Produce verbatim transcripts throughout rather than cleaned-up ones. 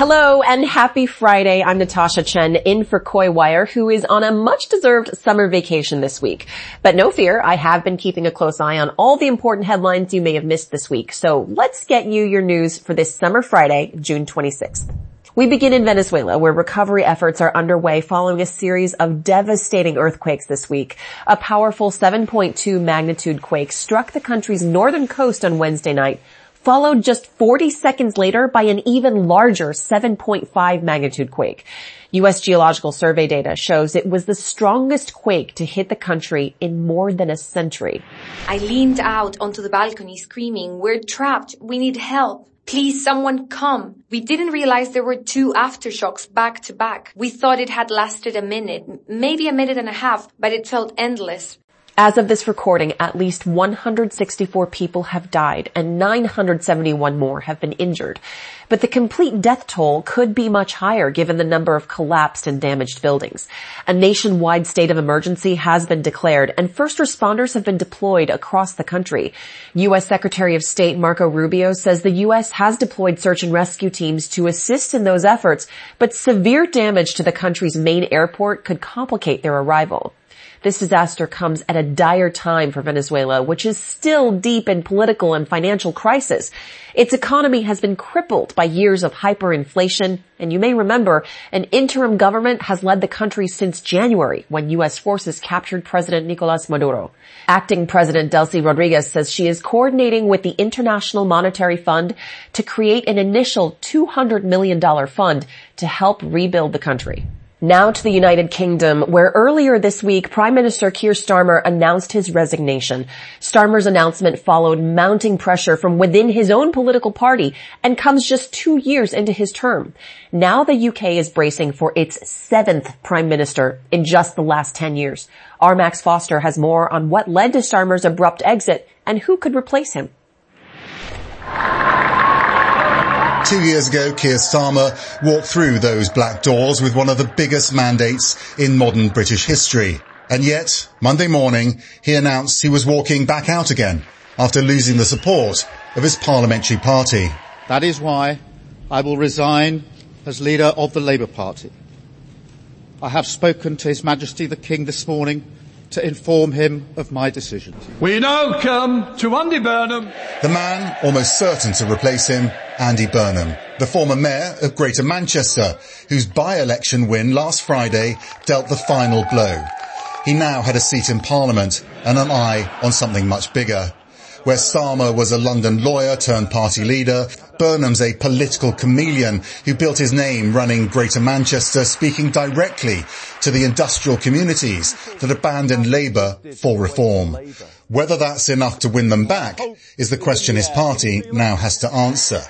Hello and happy Friday. I'm Natasha Chen in for Koi Wire, who is on a much-deserved summer vacation this week. But no fear, I have been keeping a close eye on all the important headlines you may have missed this week. So let's get you your news for this summer Friday, June twenty-sixth. We begin in Venezuela, where recovery efforts are underway following a series of devastating earthquakes this week. A powerful seven point two magnitude quake struck the country's northern coast on Wednesday night, followed just forty seconds later by an even larger seven point five magnitude quake. U S Geological Survey data shows it was the strongest quake to hit the country in more than a century. I leaned out onto the balcony screaming, "We're trapped. We need help. Please, someone come." We didn't realize there were two aftershocks back to back. We thought it had lasted a minute, maybe a minute and a half, but it felt endless. As of this recording, at least one hundred sixty-four people have died and nine hundred seventy-one more have been injured. But the complete death toll could be much higher given the number of collapsed and damaged buildings. A nationwide state of emergency has been declared and first responders have been deployed across the country. U S Secretary of State Marco Rubio says the U S has deployed search and rescue teams to assist in those efforts, but severe damage to the country's main airport could complicate their arrival. This disaster comes at a dire time for Venezuela, which is still deep in political and financial crisis. Its economy has been crippled by years of hyperinflation, and you may remember an interim government has led the country since January when U S forces captured President Nicolas Maduro. Acting President Delcy Rodriguez says she is coordinating with the International Monetary Fund to create an initial two hundred million dollars fund to help rebuild the country. Now to the United Kingdom, where earlier this week, Prime Minister Keir Starmer announced his resignation. Starmer's announcement followed mounting pressure from within his own political party and comes just two years into his term. Now the U K is bracing for its seventh Prime Minister in just the last ten years. Our Max Foster has more on what led to Starmer's abrupt exit and who could replace him. Two years ago, Keir Starmer walked through those black doors with one of the biggest mandates in modern British history. And yet, Monday morning, he announced he was walking back out again after losing the support of his parliamentary party. That is why I will resign as leader of the Labour Party. I have spoken to His Majesty the King this morning to inform him of my decision. We now come to Andy Burnham. The man almost certain to replace him, Andy Burnham, the former mayor of Greater Manchester, whose by-election win last Friday dealt the final blow. He now had a seat in Parliament and an eye on something much bigger. Where Starmer was a London lawyer turned party leader, Burnham's a political chameleon who built his name running Greater Manchester, speaking directly to the industrial communities that abandoned Labour for reform. Whether that's enough to win them back is the question his party now has to answer.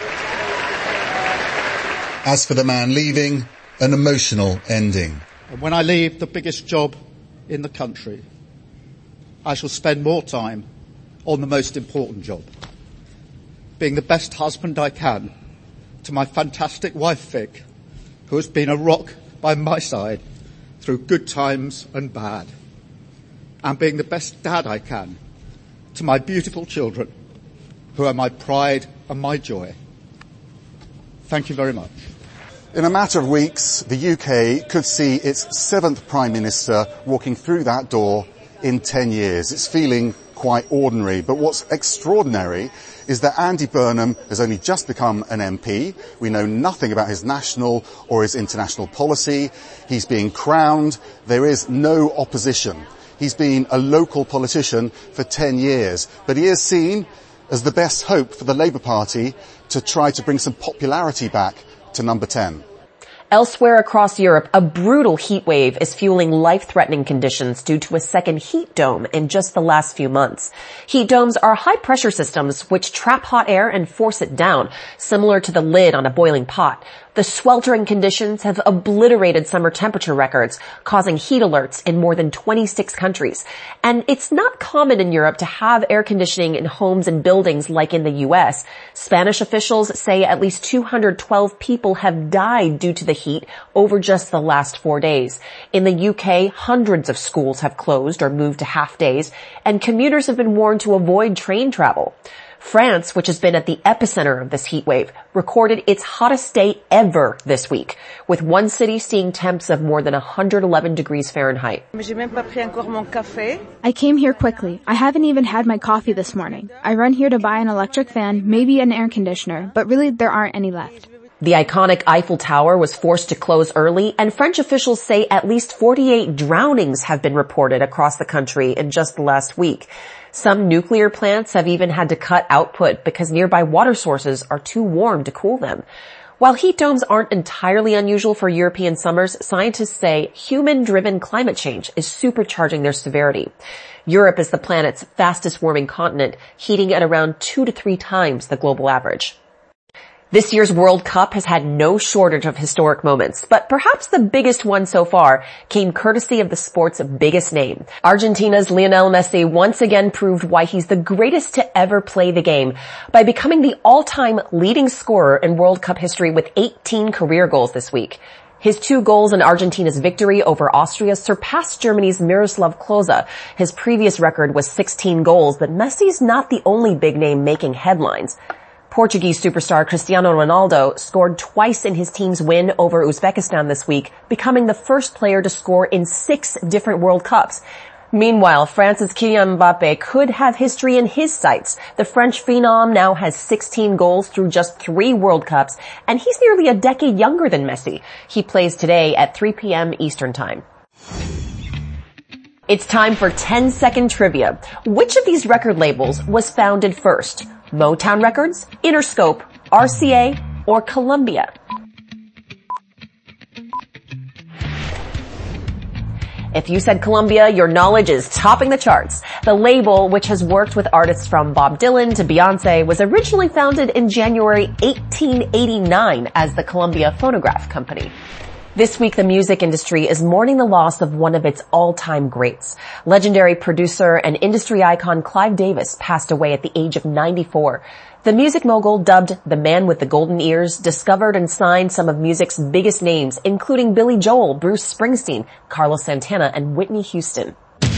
As for the man leaving, an emotional ending. When I leave the biggest job in the country, I shall spend more time on the most important job, being the best husband I can to my fantastic wife Vic, who has been a rock by my side through good times and bad, and being the best dad I can to my beautiful children, who are my pride and my joy. Thank you very much. In a matter of weeks, the U K could see its seventh Prime Minister walking through that door in ten years. It's feeling quite ordinary, but what's extraordinary is that Andy Burnham has only just become an M P. We know nothing about his national or his international policy. He's being crowned. There is no opposition. He's been a local politician for ten years, but he is seen as the best hope for the Labour Party to try to bring some popularity back to number ten. Elsewhere across Europe, a brutal heat wave is fueling life-threatening conditions due to a second heat dome in just the last few months. Heat domes are high-pressure systems which trap hot air and force it down, similar to the lid on a boiling pot. The sweltering conditions have obliterated summer temperature records, causing heat alerts in more than twenty-six countries. And it's not common in Europe to have air conditioning in homes and buildings like in the U S. Spanish officials say at least two hundred twelve people have died due to the heat over just the last four days. In the U K, hundreds of schools have closed or moved to half days, and commuters have been warned to avoid train travel. France, which has been at the epicenter of this heat wave, recorded its hottest day ever this week, with one city seeing temps of more than one hundred eleven degrees Fahrenheit. I came here quickly. I haven't even had my coffee this morning. I run here to buy an electric fan, maybe an air conditioner, but really there aren't any left. The iconic Eiffel Tower was forced to close early, and French officials say at least forty-eight drownings have been reported across the country in just the last week. Some nuclear plants have even had to cut output because nearby water sources are too warm to cool them. While heat domes aren't entirely unusual for European summers, scientists say human-driven climate change is supercharging their severity. Europe is the planet's fastest warming continent, heating at around two to three times the global average. This year's World Cup has had no shortage of historic moments, but perhaps the biggest one so far came courtesy of the sport's biggest name. Argentina's Lionel Messi once again proved why he's the greatest to ever play the game by becoming the all-time leading scorer in World Cup history with eighteen career goals this week. His two goals in Argentina's victory over Austria surpassed Germany's Miroslav Klose. His previous record was sixteen goals, but Messi's not the only big name making headlines. Portuguese superstar Cristiano Ronaldo scored twice in his team's win over Uzbekistan this week, becoming the first player to score in six different World Cups. Meanwhile, France's Kylian Mbappe could have history in his sights. The French phenom now has sixteen goals through just three World Cups, and he's nearly a decade younger than Messi. He plays today at three p.m. Eastern Time. It's time for ten second trivia. Which of these record labels was founded first? Motown Records, Interscope, R C A, or Columbia? If you said Columbia, your knowledge is topping the charts. The label, which has worked with artists from Bob Dylan to Beyonce, was originally founded in January eighteen eighty-nine as the Columbia Phonograph Company. This week, the music industry is mourning the loss of one of its all-time greats. Legendary producer and industry icon Clive Davis passed away at the age of ninety-four. The music mogul, dubbed the Man with the Golden Ears, discovered and signed some of music's biggest names, including Billy Joel, Bruce Springsteen, Carlos Santana, and Whitney Houston.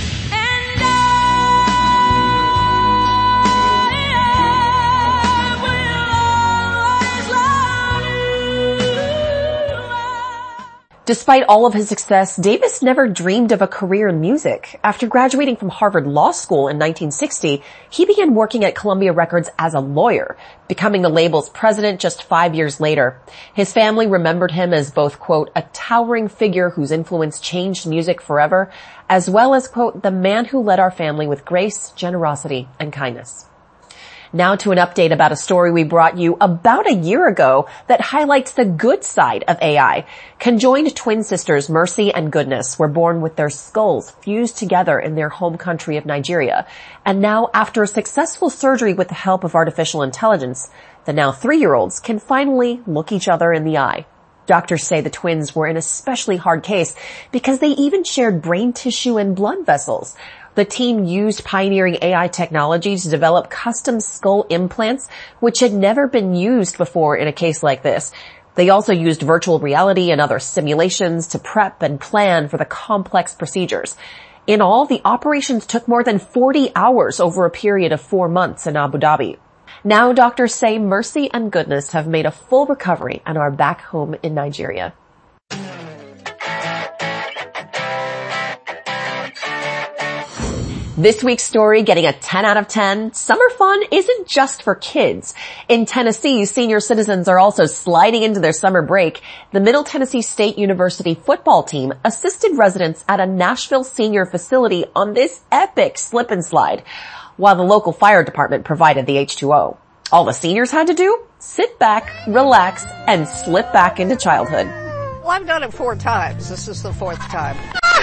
Despite all of his success, Davis never dreamed of a career in music. After graduating from Harvard Law School in nineteen sixty, he began working at Columbia Records as a lawyer, becoming the label's president just five years later. His family remembered him as both, quote, a towering figure whose influence changed music forever, as well as, quote, the man who led our family with grace, generosity, and kindness. Now to an update about a story we brought you about a year ago that highlights the good side of A I. Conjoined twin sisters Mercy and Goodness were born with their skulls fused together in their home country of Nigeria. And now, after a successful surgery with the help of artificial intelligence, the now three-year-olds can finally look each other in the eye. Doctors say the twins were an especially hard case because they even shared brain tissue and blood vessels. The team used pioneering A I technology to develop custom skull implants, which had never been used before in a case like this. They also used virtual reality and other simulations to prep and plan for the complex procedures. In all, the operations took more than forty hours over a period of four months in Abu Dhabi. Now doctors say Mercy and Goodness have made a full recovery and are back home in Nigeria. This week's story getting a ten out of ten. Summer fun isn't just for kids. In Tennessee, senior citizens are also sliding into their summer break. The Middle Tennessee State University football team assisted residents at a Nashville senior facility on this epic slip and slide, while the local fire department provided the H two O. All the seniors had to do? Sit back, relax, and slip back into childhood. Well, I've done it four times. This is the fourth time.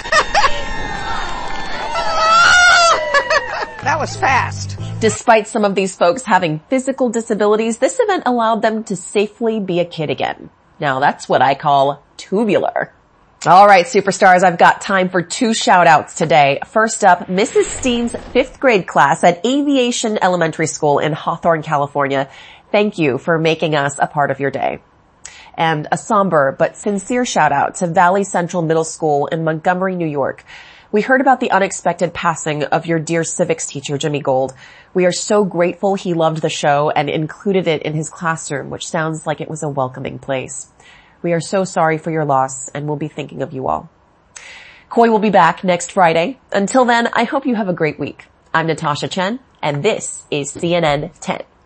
That was fast. Despite some of these folks having physical disabilities, this event allowed them to safely be a kid again. Now that's what I call tubular. All right, superstars, I've got time for two shout-outs today. First up, Missus Steen's fifth grade class at Aviation Elementary School in Hawthorne, California. Thank you for making us a part of your day. And a somber but sincere shout-out to Valley Central Middle School in Montgomery, New York. We heard about the unexpected passing of your dear civics teacher, Jimmy Gold. We are so grateful he loved the show and included it in his classroom, which sounds like it was a welcoming place. We are so sorry for your loss, and we'll be thinking of you all. Coy will be back next Friday. Until then, I hope you have a great week. I'm Natasha Chen, and this is C N N ten.